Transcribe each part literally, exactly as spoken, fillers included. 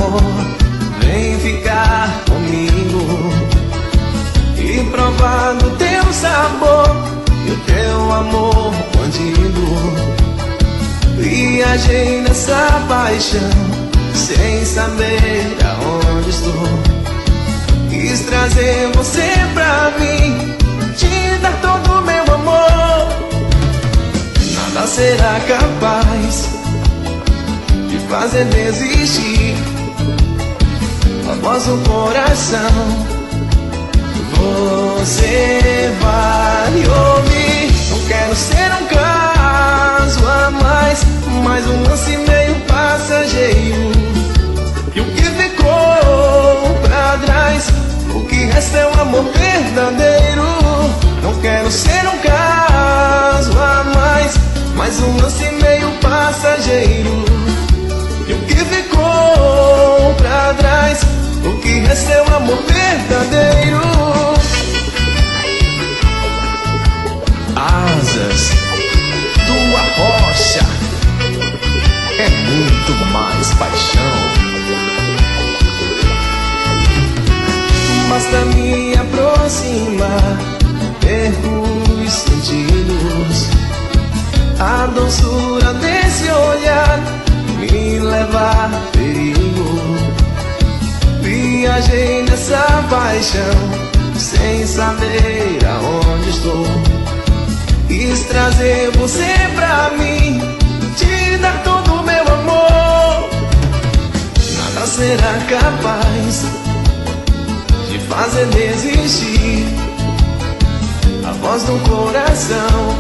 amor, vem ficar comigo e provar do teu sabor e o teu amor bandido. Viajei nessa paixão sem saber aonde estou. Quis trazer você pra mim, te dar todo o meu amor. Nada será capaz de fazer desistir a voz do coração. Você vai ouvir. Não quero ser um caso a mais, mais um lance meio passageiro. E o que ficou pra trás, o que resta é um amor verdadeiro. Não quero ser um caso a mais, mais um lance meio passageiro. E o que ficou pra trás, o que resta é um amor verdadeiro. Asas, tua rocha é muito mais paixão. Basta me aproximar, perco os sentidos. A doçura desse olhar me leva a perigo. Viajei nessa paixão sem saber aonde estou. Quis trazer você pra mim, te dar todo o meu amor. Nada será capaz de fazer desistir a voz do coração.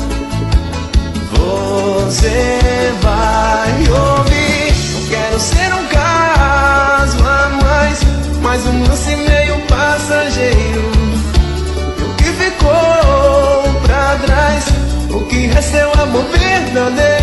Você vai ouvir. Não quero ser um caso a mais, mais um lance meio passageiro. E o que ficou pra trás, o que resta é o amor verdadeiro.